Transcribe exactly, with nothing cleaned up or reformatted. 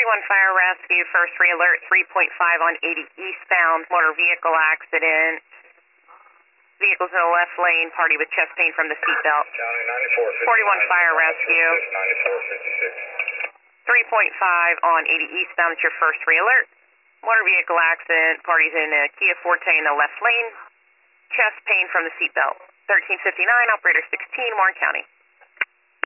forty-one Fire Rescue, first re-alert, three point five on eighty eastbound, motor vehicle accident. Vehicles in the left lane, party with chest pain from the seatbelt. County ninety-four fifty-nine. forty-one Fire Rescue. ninety-four fifty-six. three point five on eighty eastbound, it's your first re-alert. Motor vehicle accident, parties in a Kia Forte in the left lane. Chest pain from the seatbelt. thirteen fifty-nine, operator sixteen, Warren County.